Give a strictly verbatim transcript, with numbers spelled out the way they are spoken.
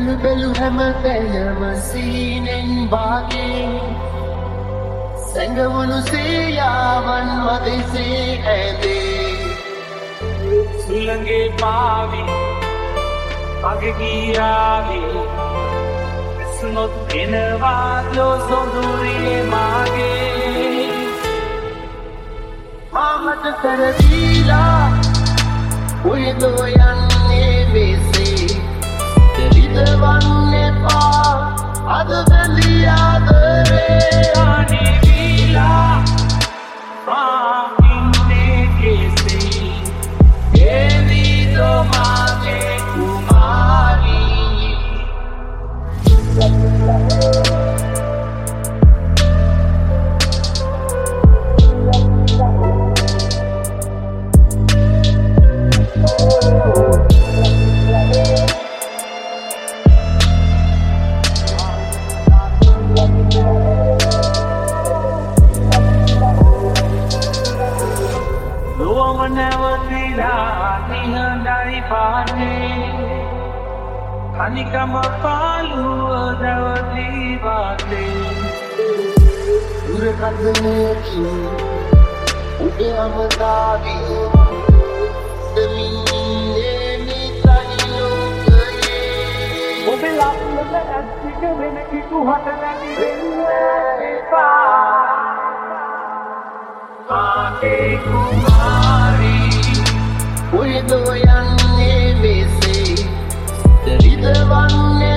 Belu belu හැමතැනම සීනෙන් වාගේ සැඟවුණු සියාවන් මදෙසේ ඇදේ සුළඟේ පාවි අගේ ගියාවේ සුනොත් එනවා ලෝ සොඳුරියේ මාගේ මාමට කරදීලා ඔයද යන්නේ මෙසේ දරිදවන්න එපා අද බැලි ආදරේ අනේ වීලා මා ඉන්නේ කෙසේ එවිදෝ මාගේ කුමාරී නිහඬයි පානේ අනිකම පාළුව දවදී වාතේ දුරකථනයකින් උඩ අමතාවී දෙමින්නේ නිතයි ලෝකයේ ඔබේ ලක්ලක ඇස්තික වෙන කිතු හට නැති වෙන්න එපා ආගේ කුමාරී ඔයද යන්නේ මෙසේ දරිදවන්නේ